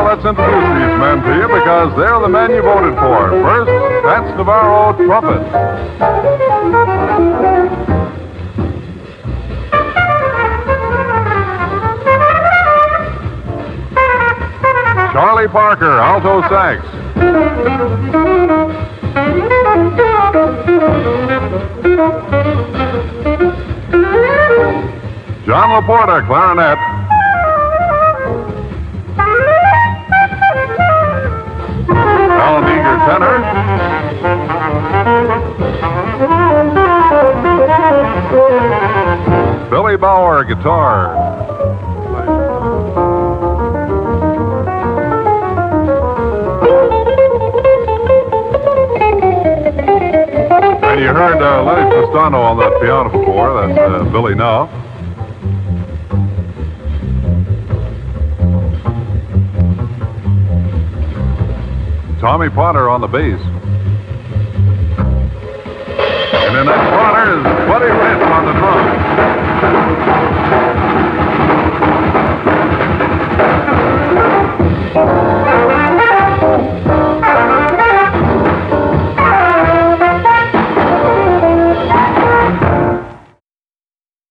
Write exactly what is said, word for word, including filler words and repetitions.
let's introduce these men to you because they're the men you voted for. First, that's Navarro Trumpet. Charlie Parker, alto sax. John Laporta, clarinet. Alan Eager, tenor. Billy Bauer, guitar. And you heard uh, Lenny Pistano on that piano before. That's uh, Billy Now. Tommy Potter on the bass. And in that corner is Buddy Rich on the drums.